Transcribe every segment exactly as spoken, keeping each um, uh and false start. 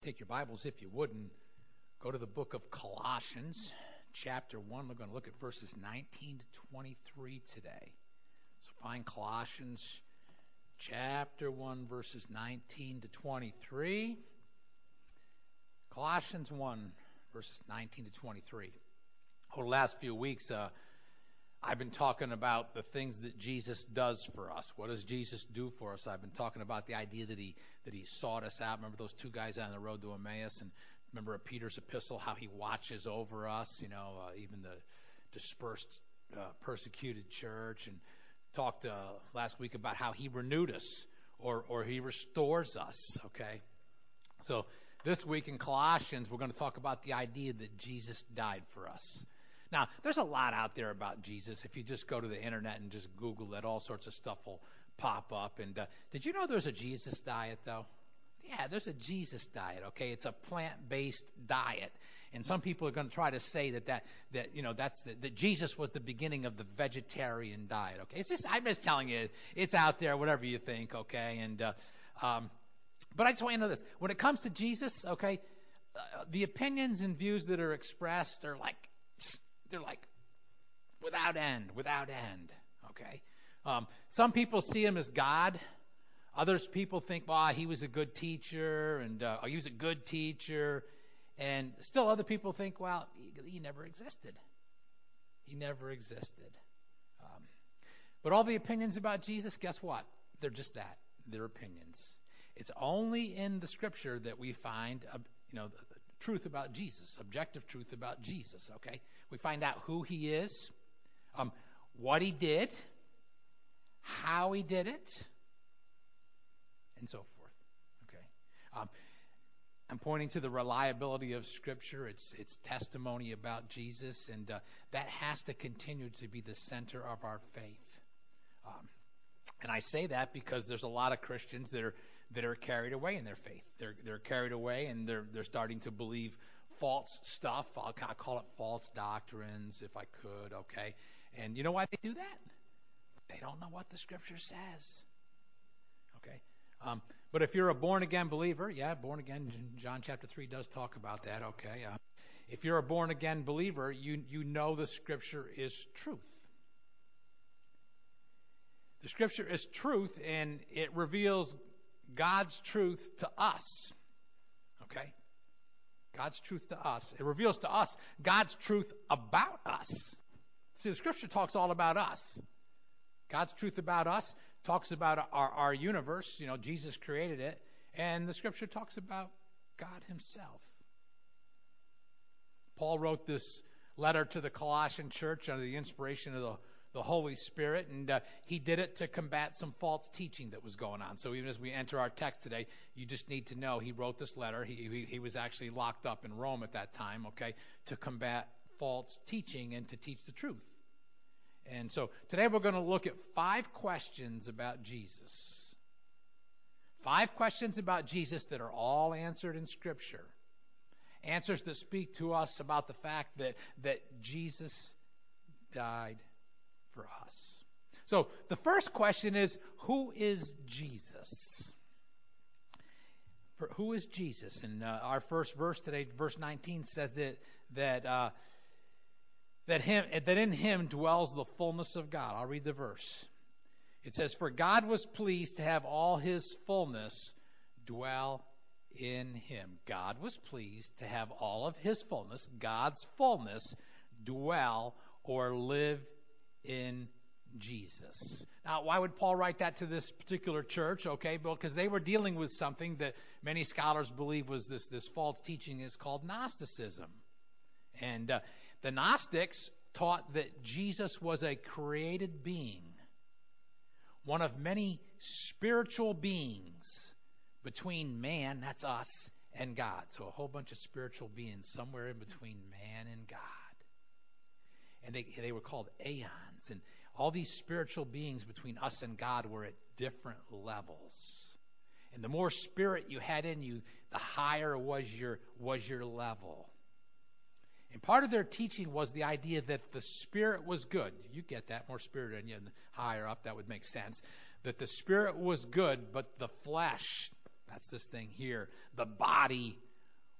Take your Bibles, if you wouldn't, go to the book of Colossians, chapter one. We're going to look at verses nineteen to twenty-three today. So find Colossians, chapter one, verses nineteen to twenty-three. Colossians one, verses nineteen to twenty-three. Over the last few weeks, uh, I've been talking about the things that Jesus does for us. What does Jesus do for us? I've been talking about the idea that he that he sought us out. Remember those two guys on the road to Emmaus? And remember Peter's epistle, how he watches over us, you know, uh, even the dispersed, uh, persecuted church. And talked uh, last week about how he renewed us or, or he restores us, okay? So this week in Colossians, we're going to talk about the idea that Jesus died for us. Now, there's a lot out there about Jesus. If you just go to the internet and just Google it, all sorts of stuff will pop up. And uh, did you know there's a Jesus diet, though? Yeah, there's a Jesus diet, okay? It's a plant-based diet. And some people are going to try to say that, that, that you know, that's the, that Jesus was the beginning of the vegetarian diet, okay? It's just, I'm just telling you, it's out there, whatever you think, okay? And uh, um, but I just want you to know this. When it comes to Jesus, okay, uh, the opinions and views that are expressed are like, they're like without end, without end, okay? Um, some people see him as God. Others people think, well, he was a good teacher, and uh, he was a good teacher. And still other people think, well, he, he never existed. He never existed. Um, but all the opinions about Jesus, guess what? They're just that. They're opinions. It's only in the Scripture that we find, uh, you know, the, the truth about Jesus, objective truth about Jesus, okay? We find out who he is, um, what he did, how he did it, and so forth, okay? Um, I'm pointing to the reliability of Scripture, its its testimony about Jesus, and uh, that has to continue to be the center of our faith. Um, and I say that because there's a lot of Christians that are that are carried away in their faith. They're they're carried away, and they're they're starting to believe false stuff. I'll, I'll call it false doctrines, if I could, okay? And you know why they do that? They don't know what the Scripture says, okay? Um, but if you're a born-again believer, yeah, born-again, John chapter three does talk about that, okay? Uh, if you're a born-again believer, you, you know the Scripture is truth. The Scripture is truth, and it reveals God's truth to us, okay? God's truth to us. It reveals to us God's truth about us. See, the Scripture talks all about us. God's truth about us talks about our, our universe. You know, Jesus created it. And the Scripture talks about God himself. Paul wrote this letter to the Colossian church under the inspiration of the, the Holy Spirit. And uh, he did it to combat some false teaching that was going on. So even as we enter our text today, you just need to know he wrote this letter. He, he, he was actually locked up in Rome at that time, okay, to combat false teaching and to teach the truth. And so today we're going to look at five questions about Jesus. Five questions about Jesus that are all answered in Scripture. Answers that speak to us about the fact that, that Jesus died for us. So the first question is, who is Jesus? For, who is Jesus? And uh, our first verse today, verse nineteen, says that that uh, that him that in him dwells the fullness of God. I'll read the verse. It says, "For God was pleased to have all his fullness dwell in him." God was pleased to have all of his fullness, God's fullness, dwell or live in Jesus. Now, why would Paul write that to this particular church? Okay, well, because they were dealing with something that many scholars believe was this, this false teaching is called Gnosticism. And uh, the Gnostics taught that Jesus was a created being, one of many spiritual beings between man, that's us, and God. So a whole bunch of spiritual beings somewhere in between man and God. And they they were called aeons. And all these spiritual beings between us and God were at different levels. And the more spirit you had in you, the higher was your was your level. And part of their teaching was the idea that the spirit was good. You get that, more spirit in you, and higher up, that would make sense. That the spirit was good, but the flesh, that's this thing here, the body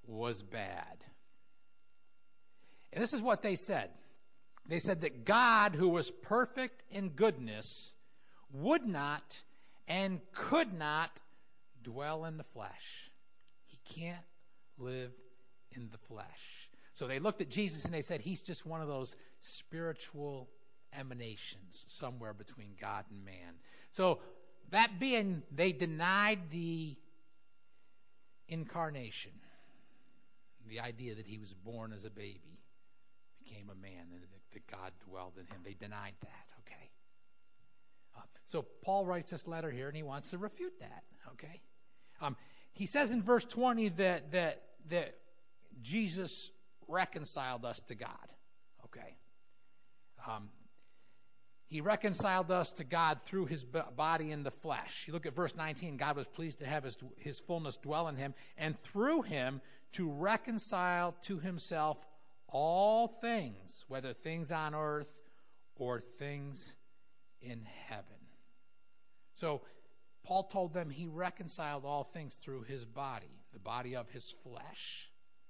was bad. And this is what they said. They said that God, who was perfect in goodness, would not and could not dwell in the flesh. He can't live in the flesh. So they looked at Jesus and they said, he's just one of those spiritual emanations somewhere between God and man. So that being, they denied the incarnation, the idea that he was born as a baby, became a man, and that God dwelled in him. They denied that, okay? Uh, so Paul writes this letter here, and he wants to refute that, okay? Um, he says in verse twenty that that that Jesus reconciled us to God, okay? Um, he reconciled us to God through his body in the flesh. You look at verse nineteen, God was pleased to have his, his fullness dwell in him, and through him to reconcile to himself all things, whether things on earth or things in heaven. So Paul told them he reconciled all things through his body, the body of his flesh.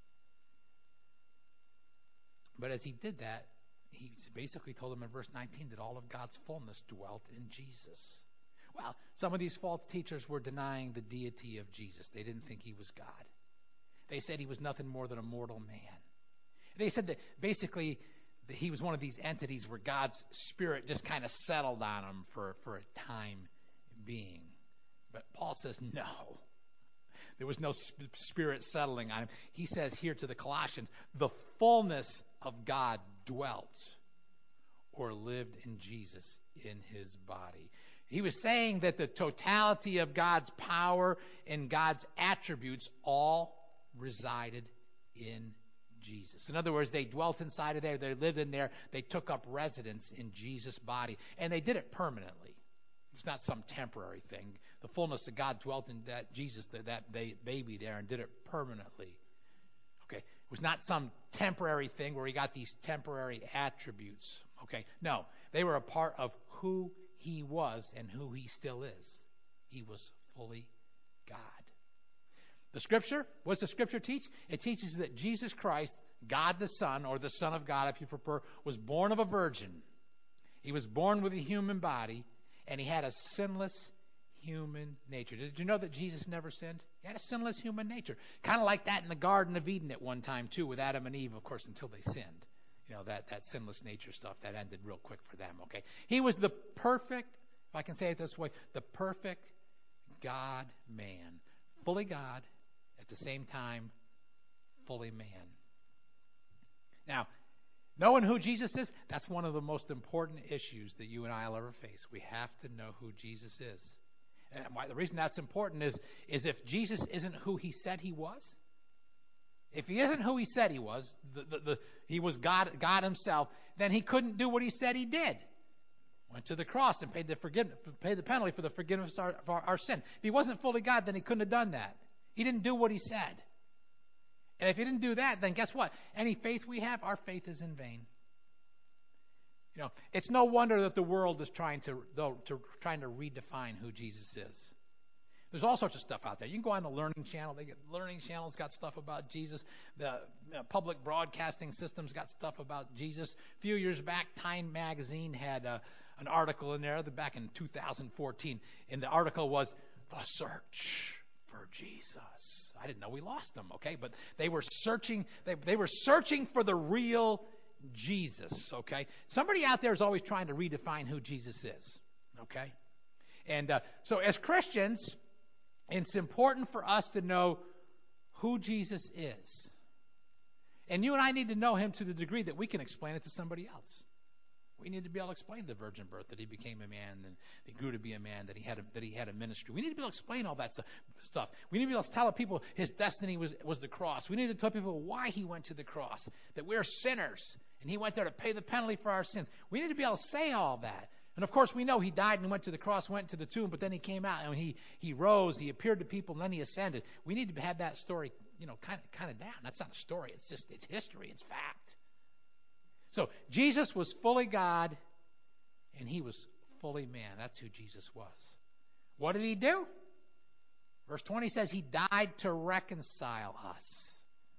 But as he did that, he basically told them in verse nineteen that all of God's fullness dwelt in Jesus. Well, some of these false teachers were denying the deity of Jesus. They didn't think he was God. They said he was nothing more than a mortal man. They said that basically that he was one of these entities where God's Spirit just kind of settled on him for, for a time being. But Paul says no. There was no Spirit settling on him. He says here to the Colossians, the fullness of God dwelt or lived in Jesus in his body. He was saying that the totality of God's power and God's attributes all resided in Jesus. In other words, they dwelt inside of there, they lived in there, they took up residence in Jesus' body, and they did it permanently. It's not some temporary thing. The fullness of God dwelt in that Jesus, that, that baby there, and did it permanently. Okay, it was not some temporary thing where he got these temporary attributes. Okay, no, they were a part of who he was and who he still is. He was fully God. The Scripture, what's the Scripture teach? It teaches that Jesus Christ, God the Son, or the Son of God, if you prefer, was born of a virgin. He was born with a human body, and he had a sinless human nature. Did you know that Jesus never sinned? He had a sinless human nature. Kind of like that in the Garden of Eden at one time, too, with Adam and Eve, of course, until they sinned. You know, that, that sinless nature stuff, that ended real quick for them, okay? He was the perfect, if I can say it this way, the perfect God-man. Fully God, at the same time, fully man. Now, knowing who Jesus is, that's one of the most important issues that you and I will ever face. We have to know who Jesus is. And why, the reason that's important is, is if Jesus isn't who he said he was, if he isn't who he said he was, the, the, the, he was God, God himself, then he couldn't do what he said he did. Went to the cross and paid the forgiveness, paid the penalty for the forgiveness of our, of our, our sin. If he wasn't fully God, then he couldn't have done that. He didn't do what he said. And if he didn't do that, then guess what? Any faith we have, our faith is in vain. You know, it's no wonder that the world is trying to, to trying to redefine who Jesus is. There's all sorts of stuff out there. You can go on the Learning Channel. They get Learning Channel's got stuff about Jesus. The uh, public broadcasting system's got stuff about Jesus. A few years back, Time magazine had uh, an article in there, back in two thousand fourteen, and the article was "The Search for Jesus." I didn't know we lost them, okay? But they were searching. They they were searching for the real Jesus, okay? Somebody out there is always trying to redefine who Jesus is, okay? And uh, so as Christians, it's important for us to know who Jesus is. And you and I need to know him to the degree that we can explain it to somebody else. We need to be able to explain the virgin birth, that he became a man, and he grew to be a man, that he had a, that he had a ministry. We need to be able to explain all that stuff. We need to be able to tell people his destiny was, was the cross. We need to tell people why he went to the cross, that we're sinners, and he went there to pay the penalty for our sins. We need to be able to say all that. And, of course, we know he died and went to the cross, went to the tomb, but then he came out, and he, he rose, he appeared to people, and then he ascended. We need to have that story, you know, kind of, kind of down. That's not a story. It's just, it's history. It's fact. So Jesus was fully God, and he was fully man. That's who Jesus was. What did he do? Verse twenty says he died to reconcile us.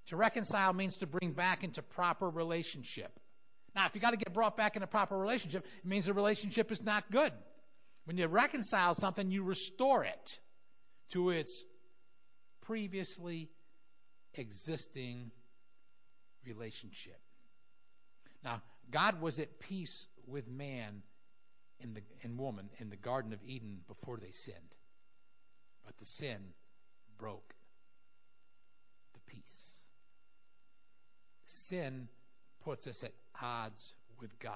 To reconcile means to bring back into proper relationship. Now, if you got to get brought back into proper relationship, it means the relationship is not good. When you reconcile something, you restore it to its previously existing relationship. Now, God was at peace with man in the, and woman in the Garden of Eden before they sinned. But the sin broke the peace. Sin puts us at odds with God.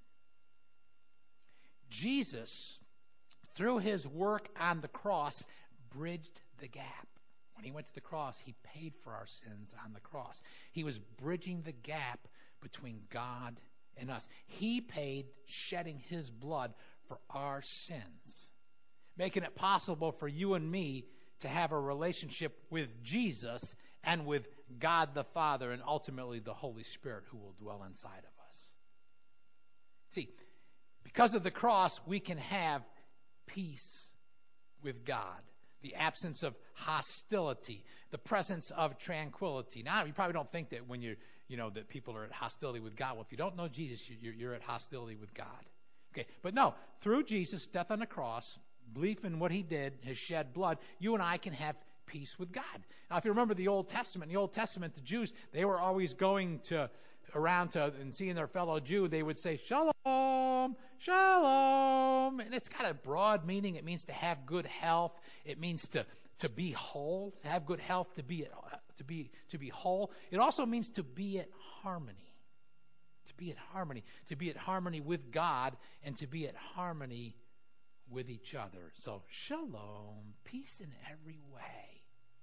Jesus, through his work on the cross, bridged the gap. When he went to the cross, he paid for our sins on the cross. He was bridging the gap between God and us. He paid, shedding his blood for our sins, making it possible for you and me to have a relationship with Jesus and with God the Father and ultimately the Holy Spirit who will dwell inside of us. See, because of the cross, we can have peace with God. The absence of hostility, the presence of tranquility. Now, you probably don't think that when you're, you know, that people are at hostility with God. Well, if you don't know Jesus, you're, you're at hostility with God. Okay, but no, through Jesus' death on the cross, belief in what he did, his shed blood, you and I can have peace with God. Now, if you remember the Old Testament, in the Old Testament, the Jews, they were always going to around to and seeing their fellow Jew, they would say, Shalom, Shalom. And it's got a broad meaning. It means to have good health. It means to, to be whole, to have good health, to be, to be, to be whole. It also means to be at harmony. To be at harmony. To be at harmony with God and to be at harmony with each other. So, Shalom, peace in every way.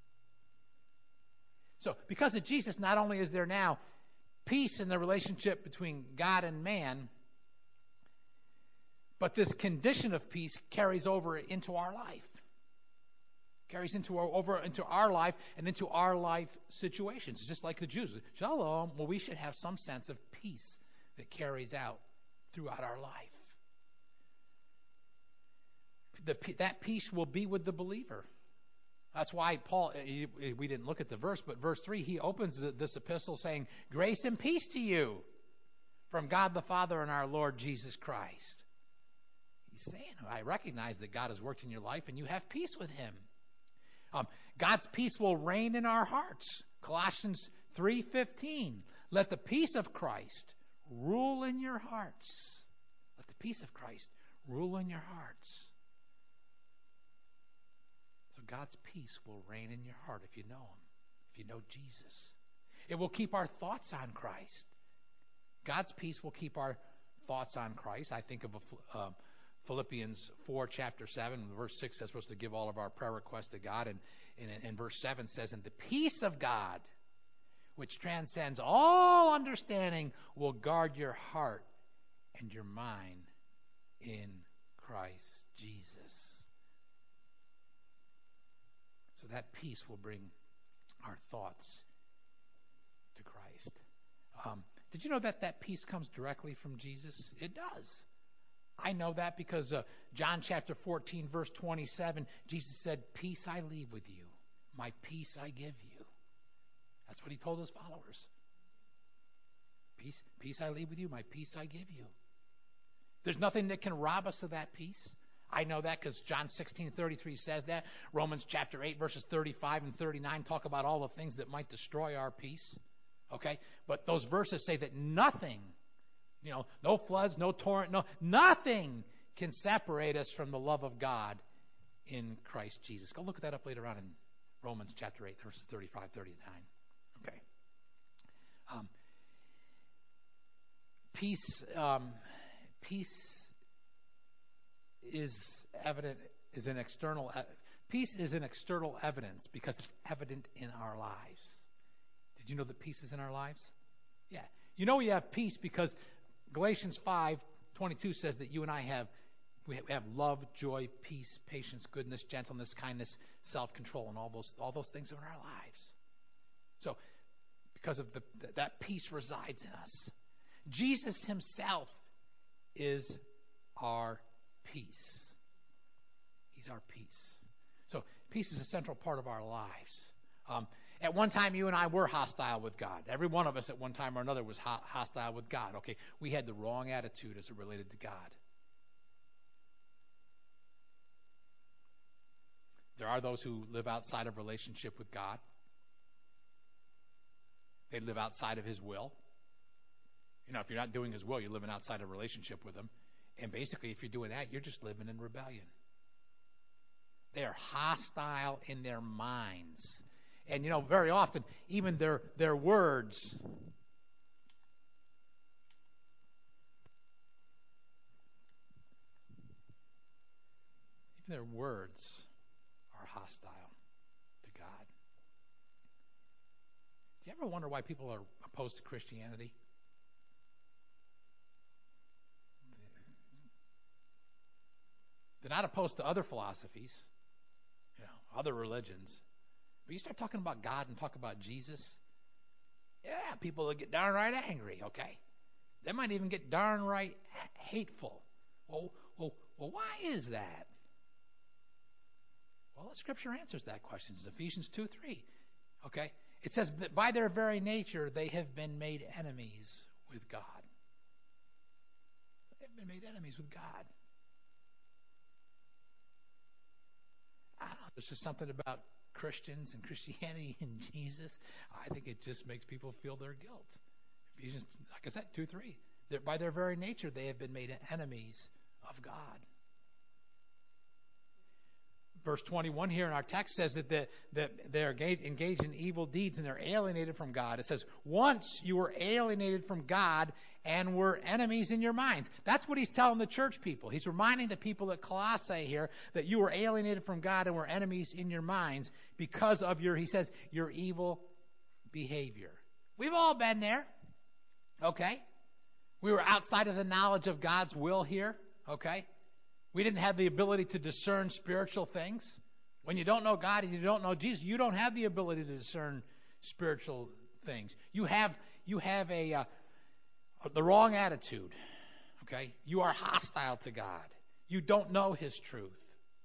So, because of Jesus, not only is there now peace in the relationship between God and man, but this condition of peace carries over into our life. Carries into our, over into our life and into our life situations. It's just like the Jews. Shalom. Well, we should have some sense of peace that carries out throughout our life. The, that peace will be with the believer. That's why Paul, we didn't look at the verse, but verse three, he opens this epistle saying, grace and peace to you from God the Father and our Lord Jesus Christ. He's saying, I recognize that God has worked in your life and you have peace with him. Um, God's peace will reign in our hearts. Colossians three fifteen, let the peace of Christ rule in your hearts. Let the peace of Christ rule in your hearts. So God's peace will reign in your heart if you know him, if you know Jesus. It will keep our thoughts on Christ. God's peace will keep our thoughts on Christ. I think of a, uh, Philippians four, chapter seven, verse six says we're supposed to give all of our prayer requests to God. And, and, and verse seven says, and the peace of God, which transcends all understanding, will guard your heart and your mind in Christ Jesus. So that peace will bring our thoughts to Christ. Um, did you know that that peace comes directly from Jesus? It does. I know that because uh, John chapter fourteen, verse twenty-seven, Jesus said, peace I leave with you. My peace I give you. That's what he told his followers. Peace, peace I leave with you. My peace I give you. There's nothing that can rob us of that peace. I know that because John sixteen thirty-three says that. Romans chapter eight, verses thirty-five and thirty-nine talk about all the things that might destroy our peace. Okay? But those verses say that nothing, you know, no floods, no torrent, no, nothing can separate us from the love of God in Christ Jesus. Go look that up later on in Romans chapter eight, verses thirty-five, thirty-nine. Okay. Um, peace, um, peace is evident, is an external, peace is an external evidence because it's evident in our lives. Did you know that peace is in our lives? Yeah. You know we have peace because Galatians five twenty-two says that you and I have we have love, joy, peace, patience, goodness, gentleness, kindness, self-control, and all those all those things are in our lives. So, because of the that peace resides in us. Jesus himself is our peace. He's our peace. So, peace is a central part of our lives. Um, At one time, you and I were hostile with God. Every one of us at one time or another was ho- hostile with God. Okay, we had the wrong attitude as it related to God. There are those who live outside of relationship with God. They live outside of His will. You know, if you're not doing His will, you're living outside of relationship with Him. And basically, if you're doing that, you're just living in rebellion. They are hostile in their minds. And, you know, very often, even their, their words even their words are hostile to God. Do you ever wonder why people are opposed to Christianity? They're not opposed to other philosophies, you know, other religions. But you start talking about God and talk about Jesus, yeah, people will get darn right angry, okay? They might even get darn right hateful. Well, well, well, why is that? Well, the Scripture answers that question. It's Ephesians two three, okay? It says that by their very nature, they have been made enemies with God. They've been made enemies with God. I don't know. There's just something about Christians and Christianity and Jesus. I think it just makes people feel their guilt. Ephesians, like I said, two three. By their very nature, they have been made enemies of God. Verse twenty-one here in our text says that, the, that they're engaged in evil deeds and they're alienated from God. It says, once you were alienated from God and were enemies in your minds. That's what he's telling the church people. He's reminding the people at Colossae here that you were alienated from God and were enemies in your minds because of your, he says, your evil behavior. We've all been there, okay? We were outside of the knowledge of God's will here, okay? We didn't have the ability to discern spiritual things. When you don't know God and you don't know Jesus, you don't have the ability to discern spiritual things. You have you have a uh, the wrong attitude. Okay? You are hostile to God. You don't know His truth.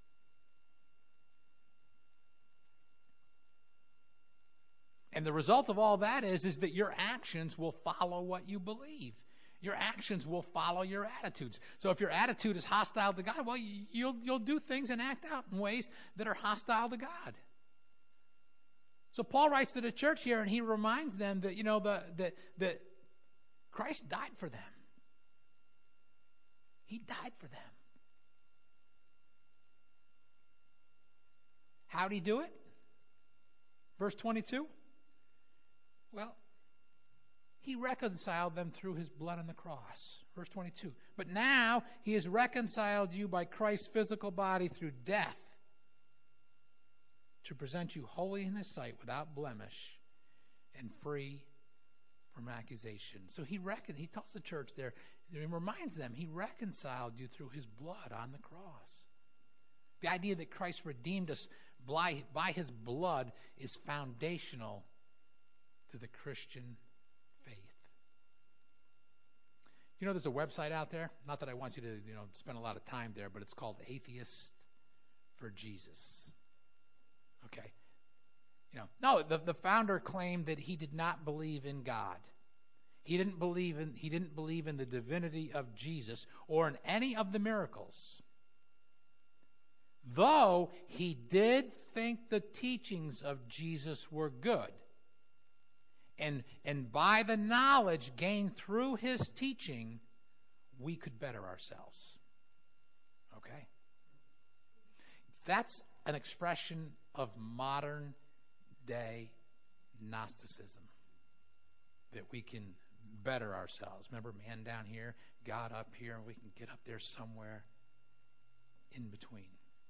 And the result of all that is, is that your actions will follow what you believe. Your actions will follow your attitudes. So if your attitude is hostile to God, well, you'll you'll do things and act out in ways that are hostile to God. So Paul writes to the church here, and he reminds them that you know the that that Christ died for them. He died for them. How'd he do it? Verse twenty-two. Well, He reconciled them through His blood on the cross. Verse twenty-two. But now He has reconciled you by Christ's physical body through death to present you holy in His sight without blemish and free from accusation. So He reckon, He tells the church there, He reminds them, He reconciled you through His blood on the cross. The idea that Christ redeemed us by, by His blood is foundational to the Christian faith. You know, there's a website out there. Not that I want you to, you know, spend a lot of time there, but it's called Atheist for Jesus. Okay. You know, no, the, the founder claimed that he did not believe in God. He didn't believe in he didn't believe in the divinity of Jesus or in any of the miracles. Though he did think the teachings of Jesus were good. And, and by the knowledge gained through his teaching, we could better ourselves. Okay? That's an expression of modern day Gnosticism. That we can better ourselves. Remember, man down here, God up here, and we can get up there somewhere in between.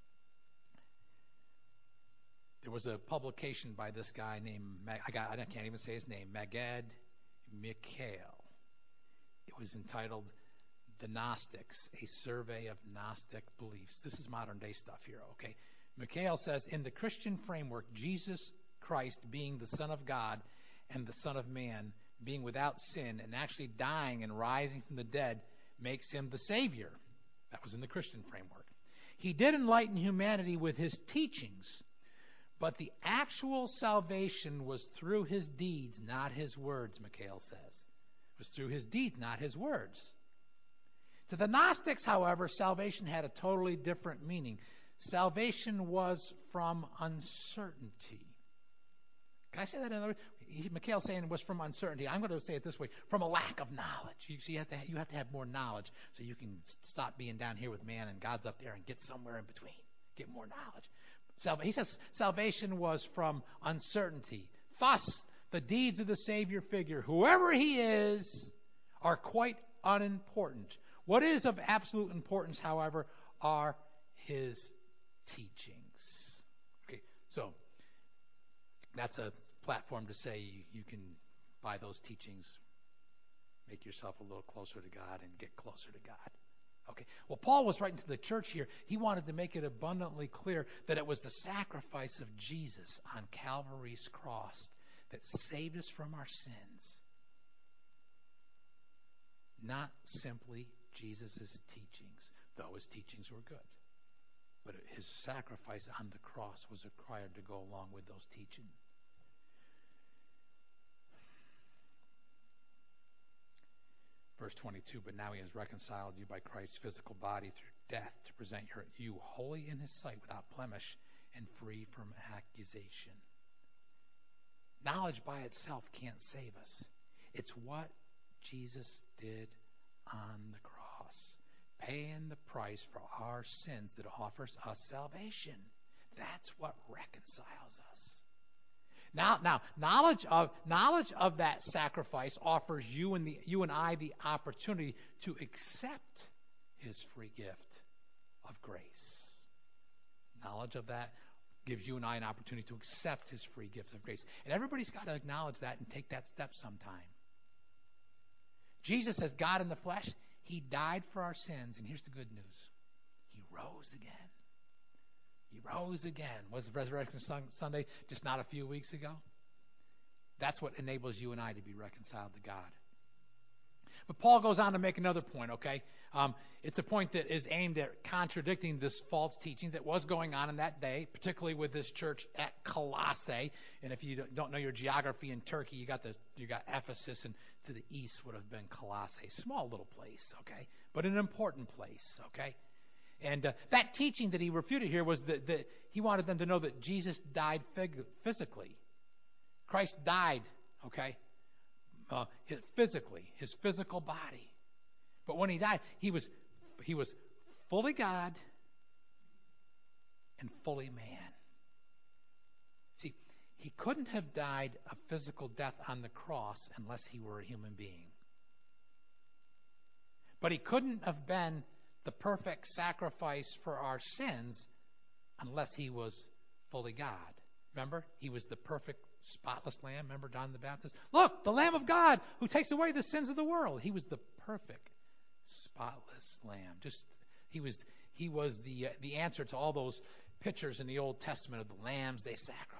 There was a publication by this guy named, I, got, I can't even say his name, Maged Mikhail. It was entitled The Gnostics, a Survey of Gnostic Beliefs. This is modern day stuff here, okay? Mikhail says, in the Christian framework, Jesus Christ being the Son of God and the Son of Man, being without sin and actually dying and rising from the dead, makes him the Savior. That was in the Christian framework. He did enlighten humanity with his teachings, But the actual salvation was through his deeds, not his words, Mikhail says. It was through his deeds, not his words. To the Gnostics, however, salvation had a totally different meaning. Salvation was from uncertainty. Can I say that another way? Mikhail's saying it was from uncertainty. I'm going to say it this way: from a lack of knowledge. You see, you have to you have to have more knowledge so you can stop being down here with man and God's up there and get somewhere in between. Get more knowledge. Salva- he says salvation was from uncertainty. Thus, the deeds of the Savior figure, whoever he is, are quite unimportant. What is of absolute importance, however, are his teachings. Okay, so that's a platform to say you, you can, by those teachings, make yourself a little closer to God and get closer to God. Okay. Well, Paul was writing to the church here. He wanted to make it abundantly clear that it was the sacrifice of Jesus on Calvary's cross that saved us from our sins. Not simply Jesus' teachings, though his teachings were good. But his sacrifice on the cross was required to go along with those teachings. Verse twenty-two, but now he has reconciled you by Christ's physical body through death to present you holy in his sight without blemish and free from accusation. Knowledge by itself can't save us. It's what Jesus did on the cross, paying the price for our sins that offers us salvation. That's what reconciles us. Now, now, knowledge of knowledge of that sacrifice offers you and the you and I the opportunity to accept his free gift of grace. Knowledge of that gives you and I an opportunity to accept his free gift of grace. And everybody's got to acknowledge that and take that step sometime. Jesus, as God in the flesh, he died for our sins. And here's the good news. He rose again. He rose again. Was the Resurrection Sunday just not a few weeks ago? That's what enables you and I to be reconciled to God. But Paul goes on to make another point, okay? Um, it's a point that is aimed at contradicting this false teaching that was going on in that day, particularly with this church at Colossae. And if you don't know your geography in Turkey, you got the you got Ephesus, and to the east would have been Colossae. Small little place, okay? But an important place, okay? And uh, that teaching that he refuted here was that, that he wanted them to know that Jesus died fig- physically. Christ died, okay, uh, his, physically, his physical body. But when he died, he was he was fully God and fully man. See, he couldn't have died a physical death on the cross unless he were a human being. But he couldn't have been the perfect sacrifice for our sins unless he was fully God. Remember? He was the perfect, spotless lamb. Remember John the Baptist? Look, the Lamb of God who takes away the sins of the world. He was the perfect, spotless lamb. Just he was he was the uh, the answer to all those pictures in the Old Testament of the lambs they sacrificed.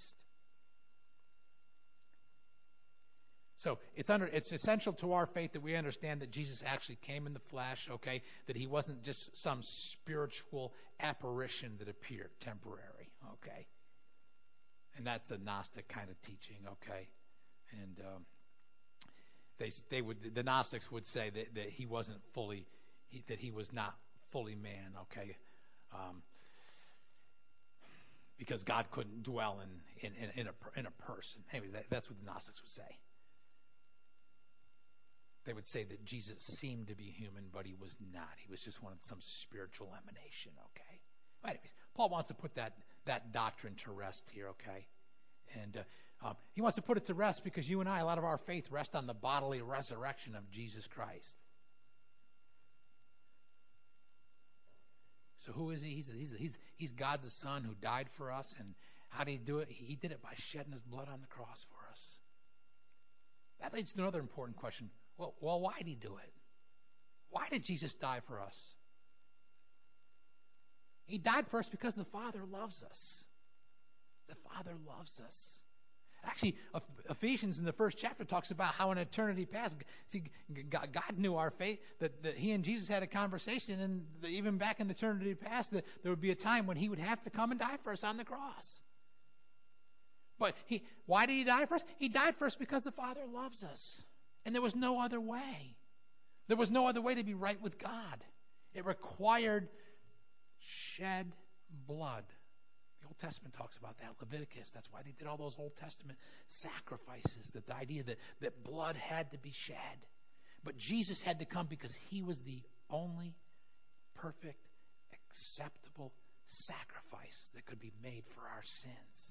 So it's under it's essential to our faith that we understand that Jesus actually came in the flesh, okay? That he wasn't just some spiritual apparition that appeared temporary, okay? And that's a Gnostic kind of teaching, okay? And um, they they would the Gnostics would say that, that he wasn't fully he, that he was not fully man, okay? Um, because God couldn't dwell in in, in, in a in a person. Anyways, that, that's what the Gnostics would say. They would say that Jesus seemed to be human, but he was not. He was just one of some spiritual emanation, okay? Well, anyways, Paul wants to put that, that doctrine to rest here, okay? And uh, um, he wants to put it to rest because you and I, a lot of our faith rests on the bodily resurrection of Jesus Christ. So who is he? He's, he's, he's, he's God the Son who died for us. And how did he do it? He did it by shedding his blood on the cross for us. That leads to another important question. Well, well, why did he do it? Why did Jesus die for us? He died for us because the Father loves us. The Father loves us. Actually, Ephesians in the first chapter talks about how in eternity past, see, God knew our faith, that, that he and Jesus had a conversation, and even back in eternity past, that there would be a time when he would have to come and die for us on the cross. But he, why did he die for us? He died for us because the Father loves us. And there was no other way. There was no other way to be right with God. It required shed blood. The Old Testament talks about that. Leviticus, that's why they did all those Old Testament sacrifices. That the idea that, that blood had to be shed. But Jesus had to come because he was the only perfect, acceptable sacrifice that could be made for our sins.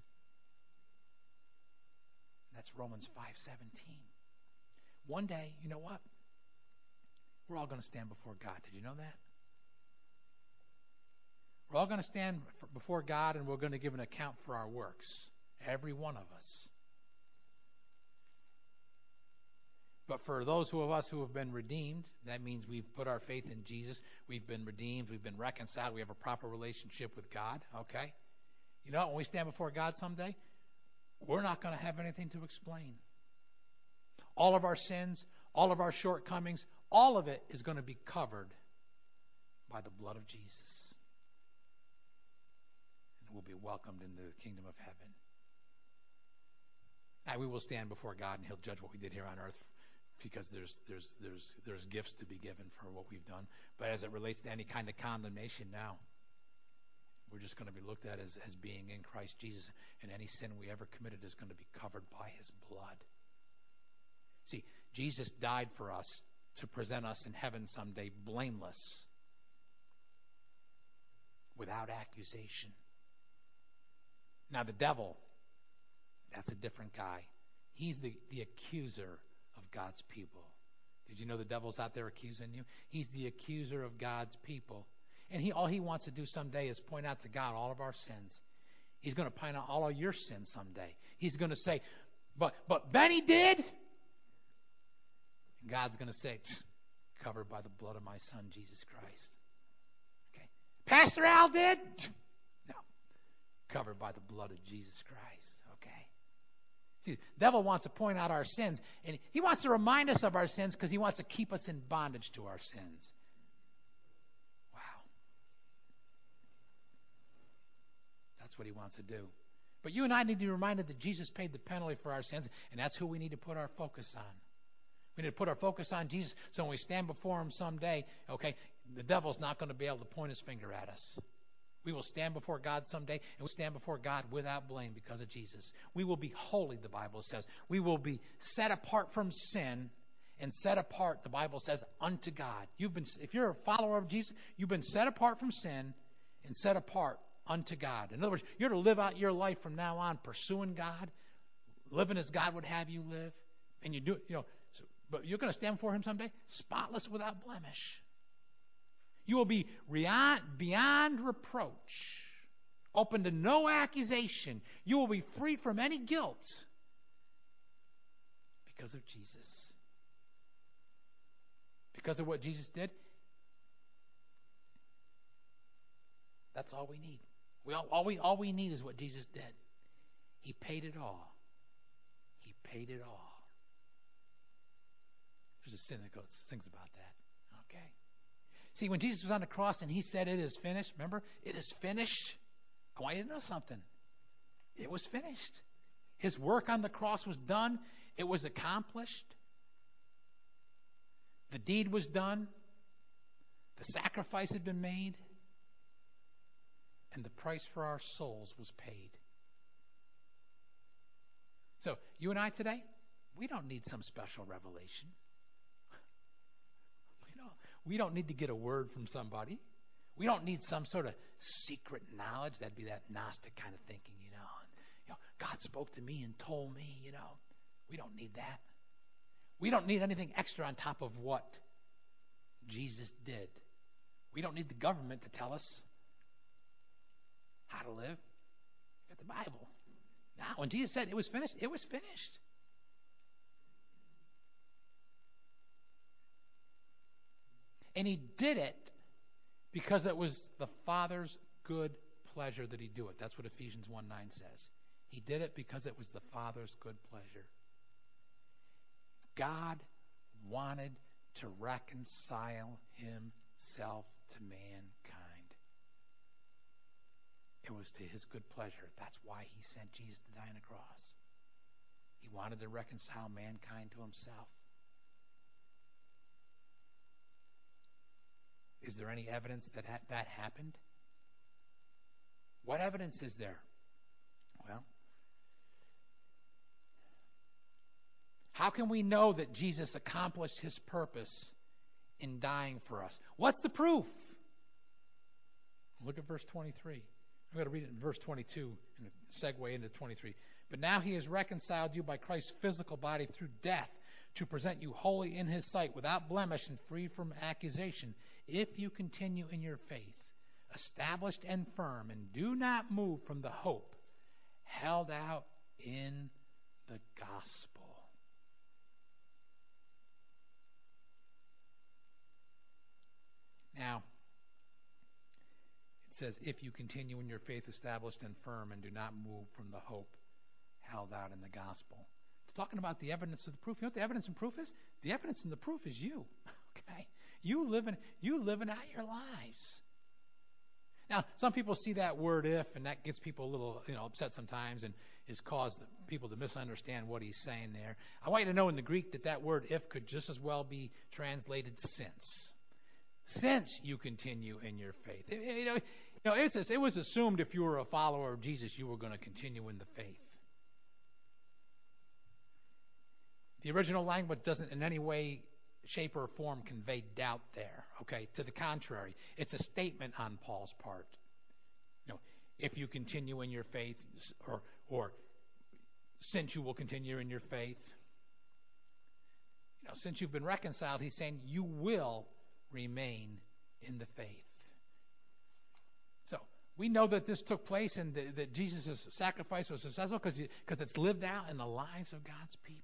That's Romans five seventeen. One day, you know what? We're all going to stand before God. Did you know that? We're all going to stand before God and we're going to give an account for our works. Every one of us. But for those of us who have been redeemed, that means we've put our faith in Jesus. We've been redeemed. We've been reconciled. We have a proper relationship with God. Okay? You know, when we stand before God someday, we're not going to have anything to explain. All of our sins, all of our shortcomings, all of it is going to be covered by the blood of Jesus. And we'll be welcomed into the kingdom of heaven. Now, we will stand before God and he'll judge what we did here on earth, because there's there's there's there's gifts to be given for what we've done. But as it relates to any kind of condemnation now, we're just going to be looked at as, as being in Christ Jesus, and any sin we ever committed is going to be covered by his blood. See, Jesus died for us to present us in heaven someday blameless, without accusation. Now the devil, that's a different guy. He's the, the accuser of God's people. Did you know the devil's out there accusing you? He's the accuser of God's people. And he all he wants to do someday is point out to God all of our sins. He's going to point out all of your sins someday. He's going to say, but but Benny did. And God's going to say, covered by the blood of my son, Jesus Christ. Okay. Pastor Al did? No. Covered by the blood of Jesus Christ. Okay. See, the devil wants to point out our sins, and he wants to remind us of our sins because he wants to keep us in bondage to our sins. Wow. That's what he wants to do. But you and I need to be reminded that Jesus paid the penalty for our sins, and that's who we need to put our focus on. We need to put our focus on Jesus, so when we stand before him someday, okay, the devil's not going to be able to point his finger at us. We will stand before God someday, and we'll stand before God without blame because of Jesus. We will be holy, the Bible says. We will be set apart from sin and set apart, the Bible says, unto God. You've been, if you're a follower of Jesus, you've been set apart from sin and set apart unto God. In other words, you're to live out your life from now on pursuing God, living as God would have you live, and you do it, you know, so, but you're going to stand before him someday, spotless, without blemish. You will be beyond, beyond reproach, open to no accusation. You will be free from any guilt because of Jesus. Because of what Jesus did. That's all we need. We all, all we all we need is what Jesus did. He paid it all. He paid it all. There's a sin that goes sings about that. Okay. See, when Jesus was on the cross and he said, "It is finished," remember? It is finished. I want you to know something. It was finished. His work on the cross was done. It was accomplished. The deed was done. The sacrifice had been made. And the price for our souls was paid. So, you and I today, we don't need some special revelation. We don't, we don't need to get a word from somebody. We don't need some sort of secret knowledge. That'd be that Gnostic kind of thinking, you know. You know, God spoke to me and told me, you know. We don't need that. We don't need anything extra on top of what Jesus did. We don't need the government to tell us how to live. Got the Bible. Now, when Jesus said it was finished, it was finished. And he did it because it was the Father's good pleasure that he do it. That's what Ephesians one nine says. He did it because it was the Father's good pleasure. God wanted to reconcile himself to mankind. It was to his good pleasure. That's why he sent Jesus to die on the cross. He wanted to reconcile mankind to himself. Is there any evidence that ha- that happened? What evidence is there? Well, how can we know that Jesus accomplished his purpose in dying for us? What's the proof? Look at verse twenty-three. I'm going to read it in verse twenty-two and segue into twenty-three. But now he has reconciled you by Christ's physical body through death to present you holy in his sight, without blemish and free from accusation, if you continue in your faith, established and firm, and do not move from the hope held out in the gospel. Now, it says, if you continue in your faith established and firm and do not move from the hope held out in the gospel. It's talking about the evidence of the proof. You know what the evidence and proof is? The evidence and the proof is you. Okay? You living, you living out your lives. Now, some people see that word if, and that gets people a little, you know, upset sometimes and has caused people to misunderstand what he's saying there. I want you to know in the Greek that that word if could just as well be translated since. Since you continue in your faith. You know, you know it's, it was assumed if you were a follower of Jesus, you were going to continue in the faith. The original language doesn't in any way, shape, or form convey doubt there. Okay, to the contrary, it's a statement on Paul's part. You know, if you continue in your faith, or or since you will continue in your faith. You know, since you've been reconciled, he's saying you will remain in the faith. So we know that this took place and the, that Jesus' sacrifice was successful because because it's lived out in the lives of God's people.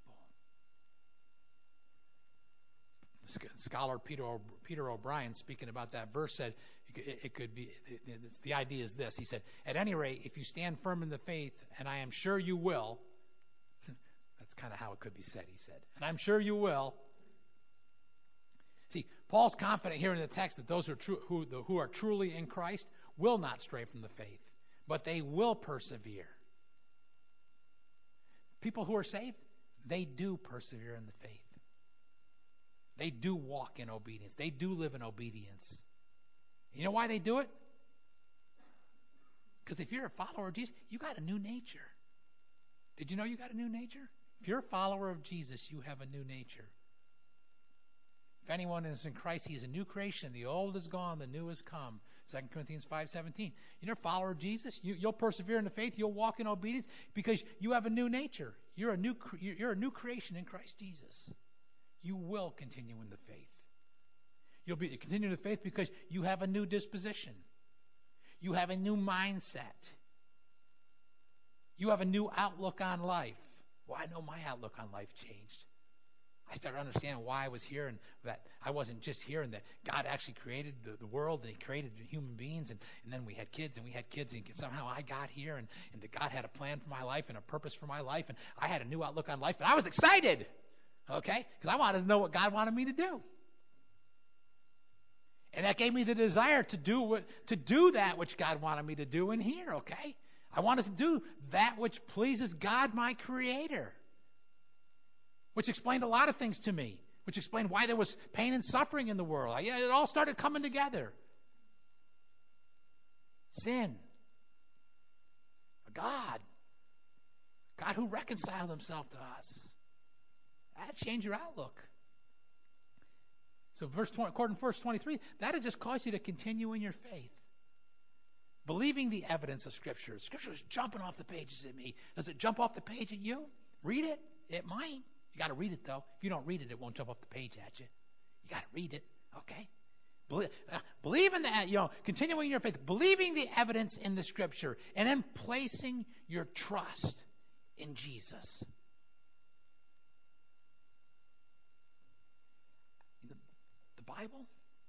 Scholar Peter o, Peter O'Brien, speaking about that verse, said it, it could be. It, it's, the idea is this. He said, "At any rate, if you stand firm in the faith, and I am sure you will." That's kind of how it could be said. He said, "And I'm sure you will." See, Paul's confident here in the text that those who are, true, who, the, who are truly in Christ will not stray from the faith, but they will persevere. People who are saved, they do persevere in the faith. They do walk in obedience. They do live in obedience. You know why they do it? Because if you're a follower of Jesus, you got a new nature. Did you know you got a new nature? If you're a follower of Jesus, you have a new nature. If anyone is in Christ, he is a new creation. The old is gone, the new has come. Second Corinthians five seventeen. You're a follower of Jesus. You, you'll persevere in the faith. You'll walk in obedience because you have a new nature. You're a new, you're a new creation in Christ Jesus. You will continue in the faith. You'll be continue in the faith because you have a new disposition. You have a new mindset. You have a new outlook on life. Well, I know my outlook on life changed. I started understanding why I was here and that I wasn't just here and that God actually created the, the world and he created human beings and, and then we had kids and we had kids and somehow I got here and, and that God had a plan for my life and a purpose for my life and I had a new outlook on life and I was excited, okay, because I wanted to know what God wanted me to do. And that gave me the desire to do what, to do that which God wanted me to do in here, okay? I wanted to do that which pleases God, my Creator. Which explained a lot of things to me. Which explained why there was pain and suffering in the world. I, it all started coming together. Sin. A God. God who reconciled himself to us. That changed your outlook. So verse twenty, according to verse twenty-three, that had just caused you to continue in your faith. Believing the evidence of Scripture. Scripture is jumping off the pages at me. Does it jump off the page at you? Read it. It might. You got to read it, though. If you don't read it, it won't jump off the page at you. You got to read it, okay? Believe, uh, believe in that, you know, continuing your faith. Believing the evidence in the Scripture. And then placing your trust in Jesus. The, the Bible,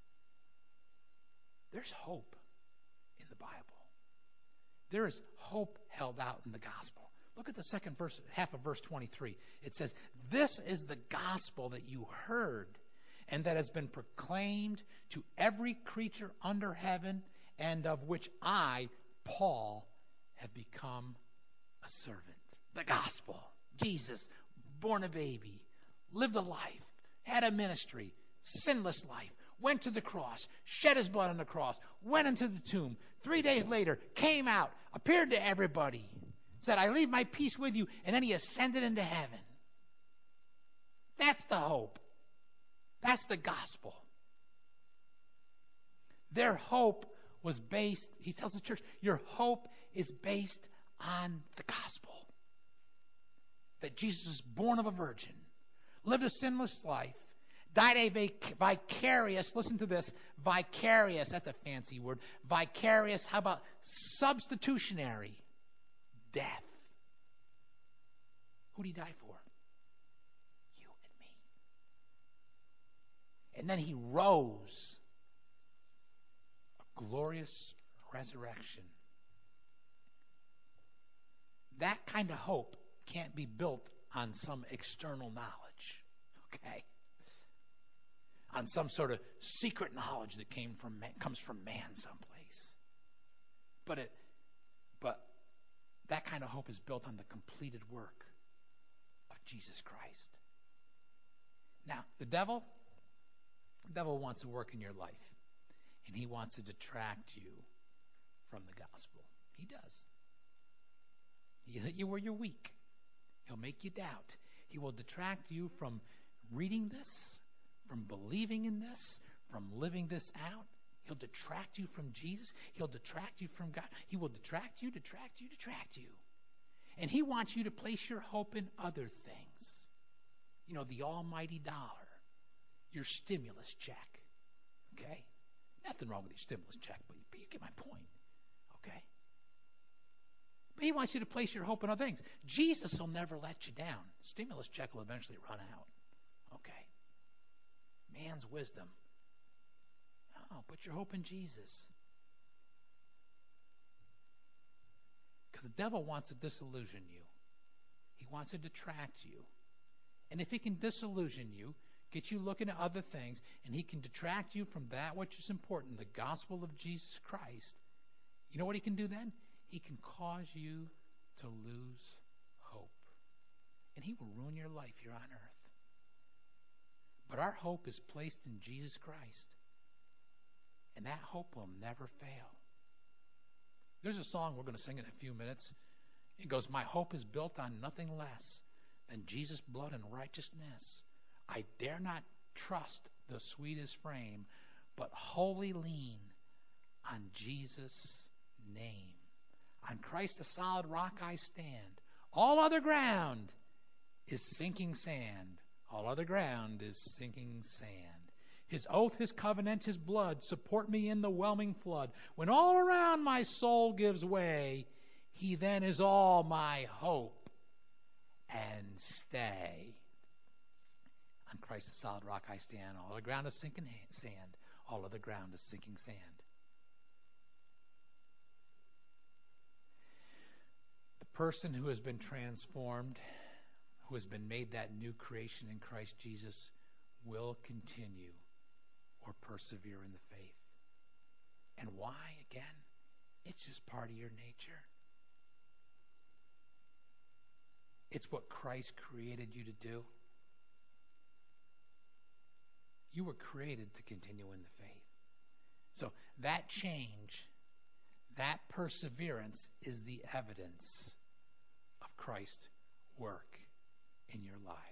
there's hope in the Bible. There is hope held out in the gospel. Look at the second verse, half of verse twenty-three. It says, "This is the gospel that you heard and that has been proclaimed to every creature under heaven and of which I Paul had become a servant. The gospel. Jesus, born a baby, lived a life, had a ministry, sinless life, went to the cross, shed his blood on the cross, went into the tomb. Three days later, came out, appeared to everybody, said, I leave my peace with you, and then he ascended into heaven. That's the hope. That's the gospel. Their hope was based, he tells the church, your hope is based on the gospel. That Jesus was born of a virgin, lived a sinless life, died a vic- vicarious, listen to this, vicarious, that's a fancy word, vicarious, how about substitutionary death? Who did he die for? You and me. And then he rose, a glorious resurrection. That kind of hope can't be built on some external knowledge, okay? On some sort of secret knowledge that came from man, comes from man someplace. But it, but that kind of hope is built on the completed work of Jesus Christ. Now, the devil, the devil wants to work in your life, and he wants to detract you from the gospel. He does. He'll hit you where you're weak. He'll make you doubt. He will detract you from reading this, from believing in this, from living this out. He'll detract you from Jesus. He'll detract you from God. He will detract you, detract you, detract you. And he wants you to place your hope in other things. You know, the almighty dollar, your stimulus check. Okay? Nothing wrong with your stimulus check, but you get my point. Okay? But he wants you to place your hope in other things. Jesus will never let you down. Stimulus check will eventually run out. Okay. Man's wisdom. No, put your hope in Jesus. Because the devil wants to disillusion you. He wants to detract you. And if he can disillusion you, get you looking at other things, and he can detract you from that which is important, the gospel of Jesus Christ, you know what he can do then? He can cause you to lose hope. And he will ruin your life here on earth. But our hope is placed in Jesus Christ. And that hope will never fail. There's a song we're going to sing in a few minutes. It goes, my hope is built on nothing less than Jesus' blood and righteousness. I dare not trust the sweetest frame, but wholly lean on Jesus' name. On Christ the solid rock I stand. All other ground is sinking sand. All other ground is sinking sand. His oath, his covenant, his blood support me in the whelming flood. When all around my soul gives way, he then is all my hope and stay. On Christ the solid rock I stand. All other ground is sinking sand. All other ground is sinking sand. The person who has been transformed, who has been made that new creation in Christ Jesus, will continue or persevere in the faith. And why? Again, it's just part of your nature. It's what Christ created you to do. You were created to continue in the faith. So that change, that perseverance is the evidence of Christ's work in your lives.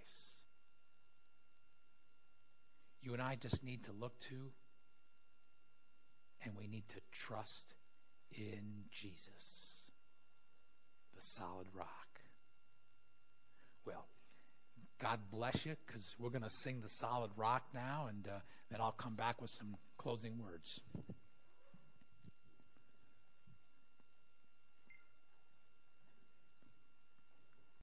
You and I just need to look to, and we need to trust in Jesus, the solid rock. Well, God bless you, because we're going to sing the solid rock now, and uh, then I'll come back with some closing words.